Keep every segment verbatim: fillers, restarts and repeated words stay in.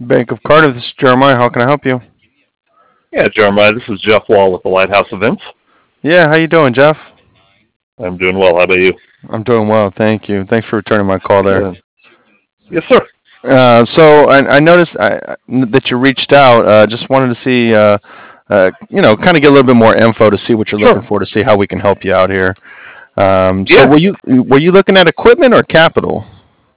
Bank of Cardiff. This is Jeremiah. How can I help you? Yeah, Jeremiah, this is Jeff Wall with the Lighthouse Events. Yeah, how you doing, Jeff? I'm doing well. How about you? I'm doing well, thank you. Thanks for returning my call there. Good. Yes, sir. Uh, so I, I noticed I, that you reached out. Uh, just wanted to see, uh, uh, you know, kind of get a little bit more info to see what you're looking Sure. for, to see how we can help you out here. Um, so Yeah. were you were you looking at equipment or capital?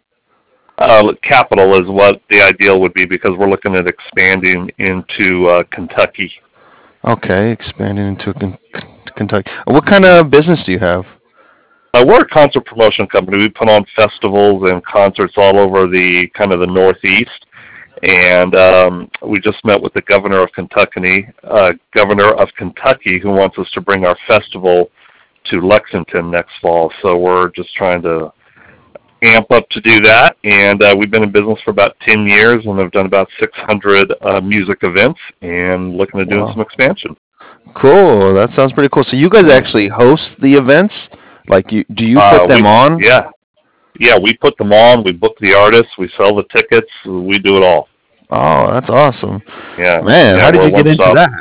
Uh, capital is what the ideal would be because we're looking at expanding into uh, Kentucky. Okay, expanding into Ken- Kentucky. What kind of business do you have? Uh, we're a concert promotion company. We put on festivals and concerts all over the kind of the Northeast. And um, we just met with the governor of Kentucky, uh, governor of Kentucky, who wants us to bring our festival to Lexington next fall. So we're just trying to amp up to do that. And uh, we've been in business for about ten years and have done about six hundred uh, music events and looking at doing Wow, some expansion. cool. That sounds pretty cool. So you guys Yeah. actually host the events? Like you do you put Uh, them we, on? yeah, yeah, we put them on. We book the artists. We sell the tickets. We do it all. Oh, that's awesome. Yeah, Man, yeah, how did we're you one get into stop. that?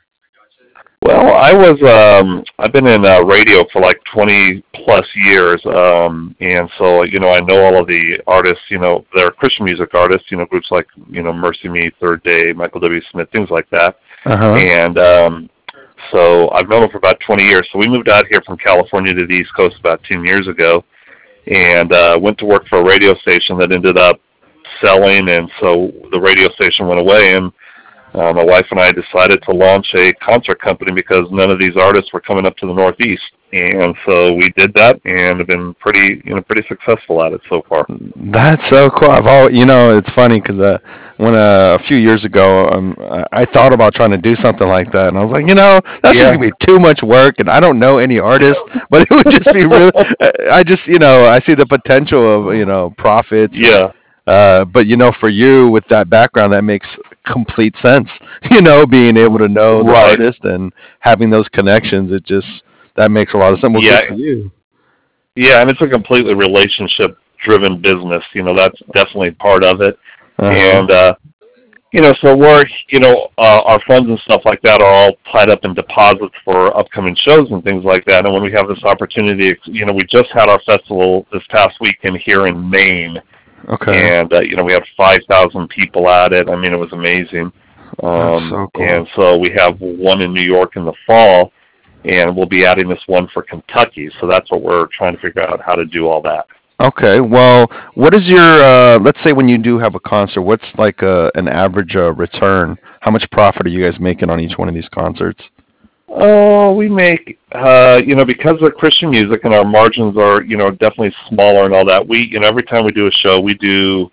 Well, I was um I've been in uh, radio for like twenty plus years, um and so you know I know all of the artists. You know, they're Christian music artists. You know, groups like you know Mercy Me, Third Day, Michael W. Smith, things like that. Uh-huh. And um so I've known them for about twenty years. So we moved out here from California to the East Coast about ten years ago, and uh, went to work for a radio station that ended up selling, and so the radio station went away, and uh, my wife and I decided to launch a concert company because none of these artists were coming up to the Northeast, and so we did that and have been pretty, you know, pretty successful at it so far. That's so cool. I've always, you know, it's funny because uh, when uh, a few years ago, um, I I thought about trying to do something like that, and I was like, you know, that's just Yeah, gonna be too much work, and I don't know any artists, but it would just be really. I just, you know, I see the potential of, you know, profits, and yeah, uh, but you know, for you with that background, that makes complete sense. You know, being able to know the right, artist and having those connections, it just that makes a lot of sense. Well, good yeah, for you. yeah, and it's a completely relationship-driven business. You know, that's definitely part of it, Uh huh. and uh, you know, so we're, you know, uh, our funds and stuff like that are all tied up in deposits for upcoming shows and things like that. And when we have this opportunity, you know, we just had our festival this past weekend here in Maine, Okay. and uh, you know, we had five thousand people at it. I mean, it was amazing. That's Um, so cool. and so we have one in New York in the fall, and we'll be adding this one for Kentucky. So that's what we're trying to figure out how to do all that. Okay. Well, what is your uh let's say when you do have a concert, what's like a, an average uh, return? How much profit are you guys making on each one of these concerts? Oh, we make, uh, you know, because we're Christian music and our margins are, you know, definitely smaller and all that. We, you know, every time we do a show, we do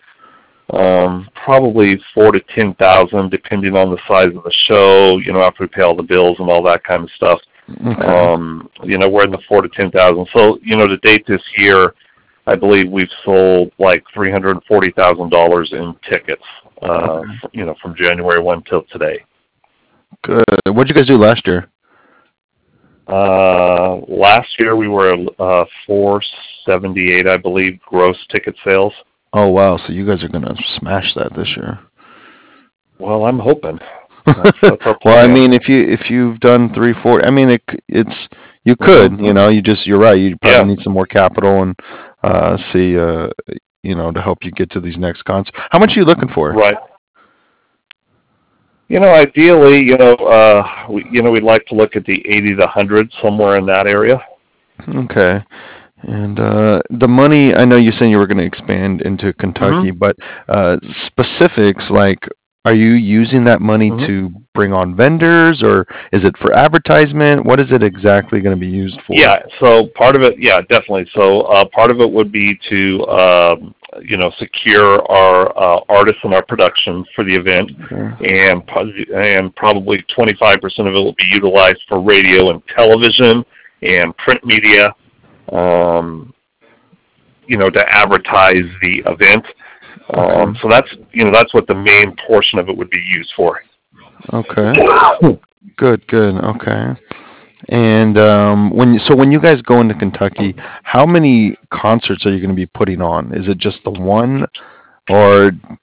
um, probably four to ten thousand, depending on the size of the show. You know, after we pay all the bills and all that kind of stuff. Okay. Um, you know, we're in the four to ten thousand. So, you know, to date this year, I believe we've sold like three hundred and forty thousand dollars in tickets. Uh, Okay. you know, from January one till today. Good. What'd you guys do last year? Uh, last year we were uh, four seventy-eight, I believe, gross ticket sales. Oh wow, so you guys are gonna smash that this year. Well, I'm hoping. That's that's our Well, I plan. mean, if you if you've done three, four, I mean, it c- it's you Hmm. could, you know, you just you're right. You probably Yeah, need some more capital and uh see uh you know to help you get to these next concerts. How much are you looking for? right. You know, ideally, you know, uh, we, you know, we'd like to look at the eighty to one hundred, somewhere in that area. Okay. And uh, the money, I know you said you were going to expand into Hmm. Kentucky, but uh, specifics like, are you using that money Hmm. to bring on vendors or is it for advertisement? What is it exactly going to be used for? Yeah, so part of it, yeah, definitely. So uh, part of it would be to, um, you know, secure our uh, artists and our production for the event, Okay. and po- and probably twenty-five percent of it will be utilized for radio and television and print media, um, you know, to advertise the event. Um, Okay. so that's, you know, that's what the main portion of it would be used for. Okay. Good, good. Okay. And um, when so when you guys go into Kentucky, how many concerts are you going to be putting on? Is it just the one, or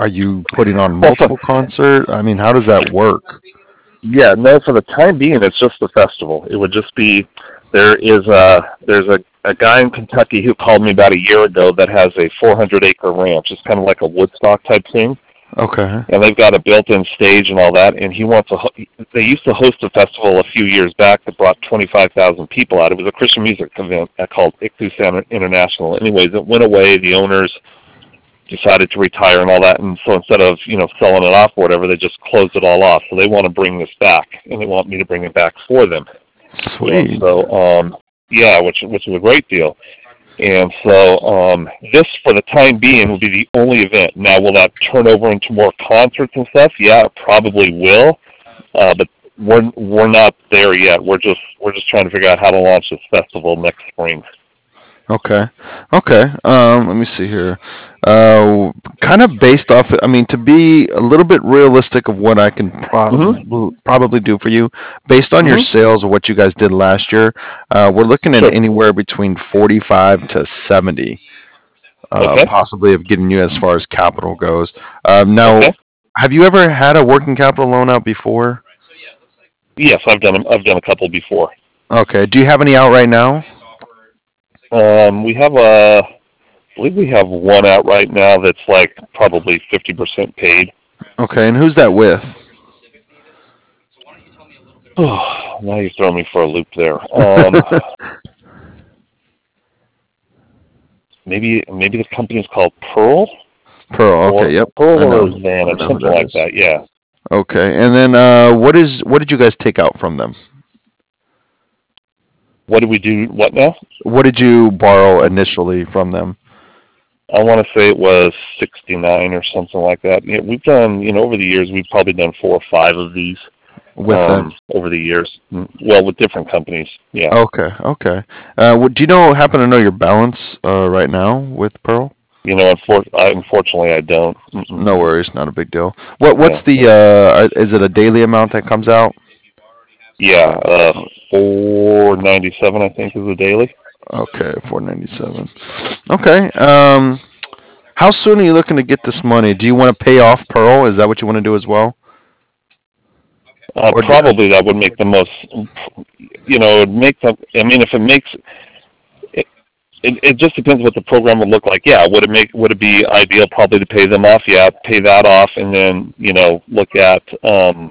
Are you putting on Well, for, multiple concert? I mean, how does that work? yeah, no, for the time being, it's just the festival. It would just be there is a there's a a guy in Kentucky who called me about a year ago that has a four hundred acre ranch. It's kind of like a Woodstock type thing, Okay. and they've got a built-in stage and all that. And he wants to. ho- They used to host a festival a few years back that brought twenty-five thousand people out. It was a Christian music event uh, called Ichthus International. Anyways, it went away. The owners decided to retire and all that, and so instead of you know selling it off or whatever, they just closed it all off. So they want to bring this back, and they want me to bring it back for them. You know, Sweet. so um, yeah, which which is a great deal. And so um, this, for the time being, will be the only event. Now, will that turn over into more concerts and stuff? Yeah, it probably will. Uh, but we're we're not there yet. We're just we're just trying to figure out how to launch this festival next spring. Okay. Okay. Um, let me see here. Uh, kind of based off, I mean, to be a little bit realistic of what I can Mhm. prob- probably do for you, based on your Mhm. sales of what you guys did last year, uh, we're looking at Sure. anywhere between forty-five to seventy, uh, Okay. possibly of getting you as far as capital goes. Um, now, Okay. have you ever had a working capital loan out before? Yes, I've done a- I've done a couple before. Okay. Do you have any out right now? Um, we have a I believe we have one out right now that's like probably fifty percent paid. Okay. And who's that with? Oh, now you throw me for a loop there. Um, maybe maybe the company's called Pearl Pearl. or Okay. Yep. Pearl I or know. I Advantage, know who something that like is. that. Yeah. Okay, and then uh, what is what did you guys take out from them? What did we do? What now? What did you borrow initially from them I want to say it was sixty-nine or something like that. Yeah, we've done, you know, over the years, we've probably done four or five of these with them? um, over the years. Mm, Well, with different companies. Yeah. Okay, okay. Uh, what, do you know happen to know your balance uh, right now with Pearl? You know, unfor- I, unfortunately, I don't. Mm-mm. No worries, not a big deal. What Yeah. what's the uh, is it a daily amount that comes out? Yeah. Uh, four ninety-seven, I think, is the daily. Okay, four ninety seven. Okay. Um, how soon are you looking to get this money? Do you want to pay off Pearl? Is that what you want to do as well? Uh, Or do, probably that would make the most. You know, it would make the. I mean, if it makes it, it, it just depends what the program would look like. Yeah, would it make would it be ideal probably to pay them off? Yeah, pay that off, and then you know look at um,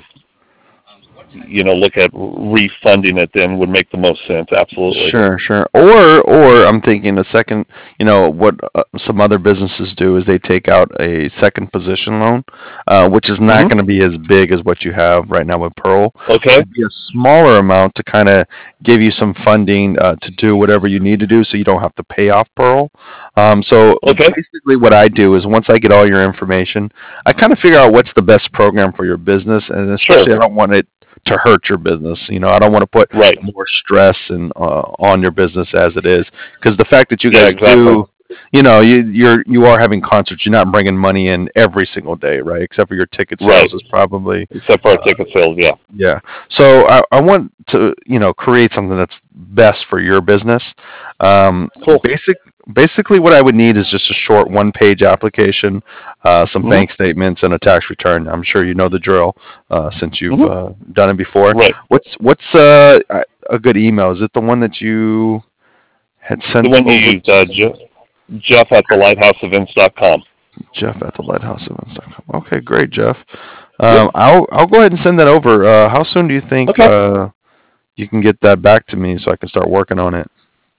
you know look at refunding it. Then would make the most sense. Absolutely. Sure, sure. Or, or I'm thinking a second. You know what? Uh, some other businesses do is they take out a second position loan, uh, which is not Hmm. going to be as big as what you have right now with Pearl. Okay. It'd be a smaller amount to kind of give you some funding uh, to do whatever you need to do, so you don't have to pay off Pearl. Um, so Okay. basically, what I do is once I get all your information, I kind of figure out what's the best program for your business, and Sure. especially I don't want it to hurt your business. You know, I don't want to put Right. more stress and uh, on your business as it is, because the fact that you Yeah. guys Exactly. do, you know, you you're you are having concerts. You're not bringing money in every single day, right? Except for your ticket Right. sales is probably Except for our uh, ticket sales. Yeah. yeah. So I, I want to, you know, create something that's best for your business. Um, Cool. basic, basically, what I would need is just a short one-page application, uh, some Hmm. bank statements, and a tax return. I'm sure you know the drill uh, since you've Hmm. uh, done it before. Right. What's what's uh, a a good email? Is it the one that you had The sent one you over used, uh, Je- Jeff at the lighthouse events dot com. Jeff at the lighthouse events dot com? Okay, great, Jeff. Yep. Um, I'll I'll go ahead and send that over. Uh, how soon do you think Okay. uh, you can get that back to me so I can start working on it?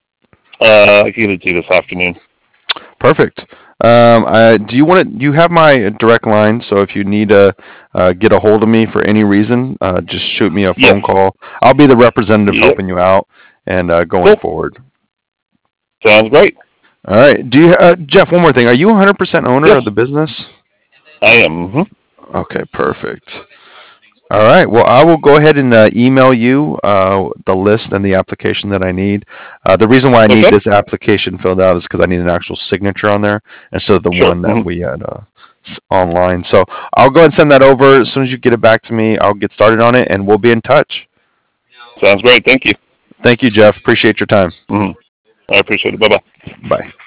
Uh, I can get it to you this afternoon. Perfect. Um, I, do you want to? You have my direct line, so if you need to uh, get a hold of me for any reason, uh, just shoot me a Yes. phone call. I'll be the representative Yep. helping you out and uh, going Cool. forward. Sounds great. All right. Do you, uh, Jeff? One more thing. Are you one hundred percent owner Yes, of the business? I am. Hmm. Okay. Perfect. All right. Well, I will go ahead and uh, email you uh, the list and the application that I need. Uh, the reason why I need Okay. this application filled out is because I need an actual signature on there instead of the Sure. one that Hmm. we had uh, s- online. So I'll go ahead and send that over. As soon as you get it back to me, I'll get started on it and we'll be in touch. Sounds great. Thank you. Thank you, Jeff. Appreciate your time. Hmm. I appreciate it. Bye bye. Bye.